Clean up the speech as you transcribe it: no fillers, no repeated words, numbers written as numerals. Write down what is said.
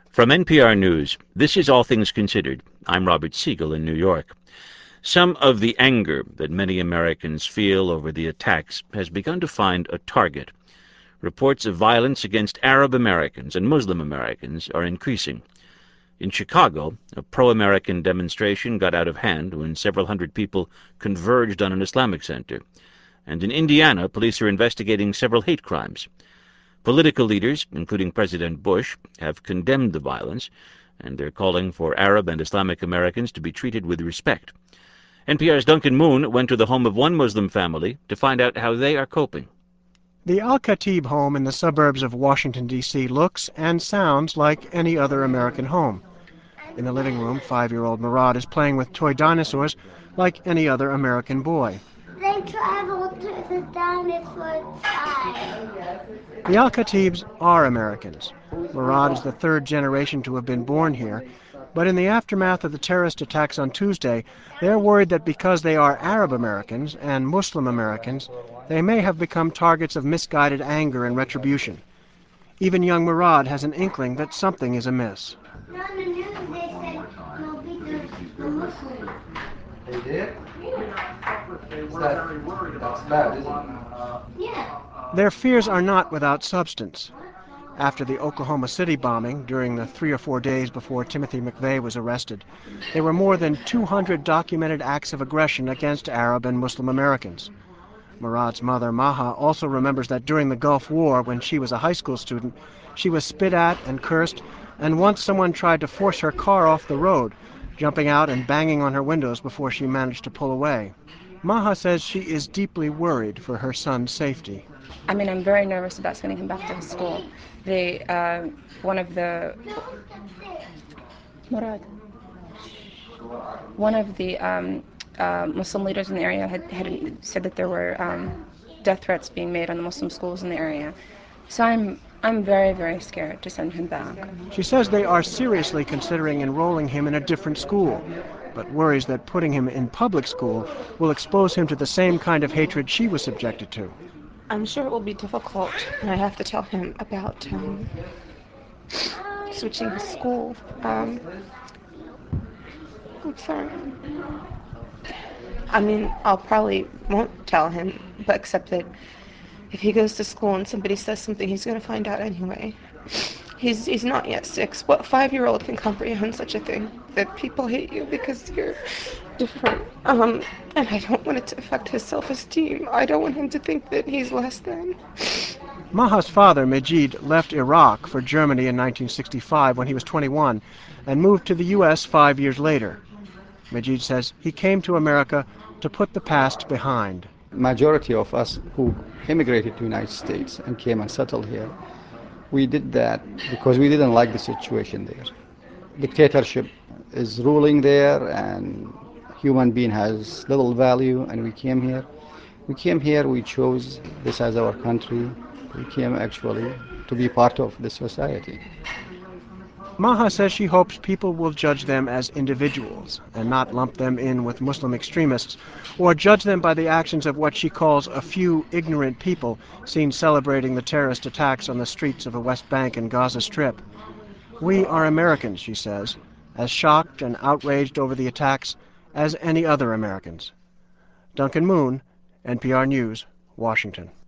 From NPR News, this is All Things Considered. I'm Robert Siegel in New York. Some of the anger that many Americans feel over the attacks has begun to find a target. Reports of violence against Arab Americans and Muslim Americans are increasing. In Chicago, a pro-American demonstration got out of hand when several hundred people converged on an Islamic center. And in Indiana, police are investigating several hate crimes. Political leaders, including President Bush, have condemned the violence, and they're calling for Arab and Islamic Americans to be treated with respect. NPR's Duncan Moon went to the home of one Muslim family to find out how they are coping. The Al-Khatib home in the suburbs of Washington, D.C. looks and sounds like any other American home. In the living room, 5-year-old Murad is playing with toy dinosaurs like any other American boy. They traveled to the dinosaur side. The Al-Khatibs are Americans. Murad is the third generation to have been born here, but in the aftermath of the terrorist attacks on Tuesday, they're worried that because they are Arab Americans and Muslim Americans, they may have become targets of misguided anger and retribution. Even young Murad has an inkling that something is amiss. On the news they said no because the Muslims. They did? That's bad, isn't it? Yeah. Their fears are not without substance. After the Oklahoma City bombing, during the 3 or 4 days before Timothy McVeigh was arrested, there were more than 200 documented acts of aggression against Arab and Muslim Americans. Murad's mother, Maha, also remembers that during the Gulf War, when she was a high school student, she was spit at and cursed, and once someone tried to force her car off the road, jumping out and banging on her windows before she managed to pull away. Maha says she is deeply worried for her son's safety. I'm very nervous about sending him back to his school. One of the Muslim leaders in the area had said that there were death threats being made on the Muslim schools in the area. So I'm very, very scared to send him back. She says they are seriously considering enrolling him in a different school, but worries that putting him in public school will expose him to the same kind of hatred she was subjected to. I'm sure it will be difficult, and I have to tell him about switching his school. I'm sorry. I'll probably won't tell him, but except that if he goes to school and somebody says something, he's going to find out anyway. He's not yet 6. What 5-year-old can comprehend such a thing? That people hate you because you're different. And I don't want it to affect his self-esteem. I don't want him to think that he's less than. Maha's father, Majid, left Iraq for Germany in 1965 when he was 21 and moved to the U.S. 5 years later. Majid says he came to America to put the past behind. Majority of us who immigrated to the United States and came and settled here, we did that because we didn't like the situation there. Dictatorship is ruling there, and human being has little value, and we came here. We chose this as our country. We came actually to be part of this society. Maha says she hopes people will judge them as individuals and not lump them in with Muslim extremists or judge them by the actions of what she calls a few ignorant people seen celebrating the terrorist attacks on the streets of the West Bank and Gaza Strip. We are Americans, she says, as shocked and outraged over the attacks as any other Americans. Duncan Moon, NPR News, Washington.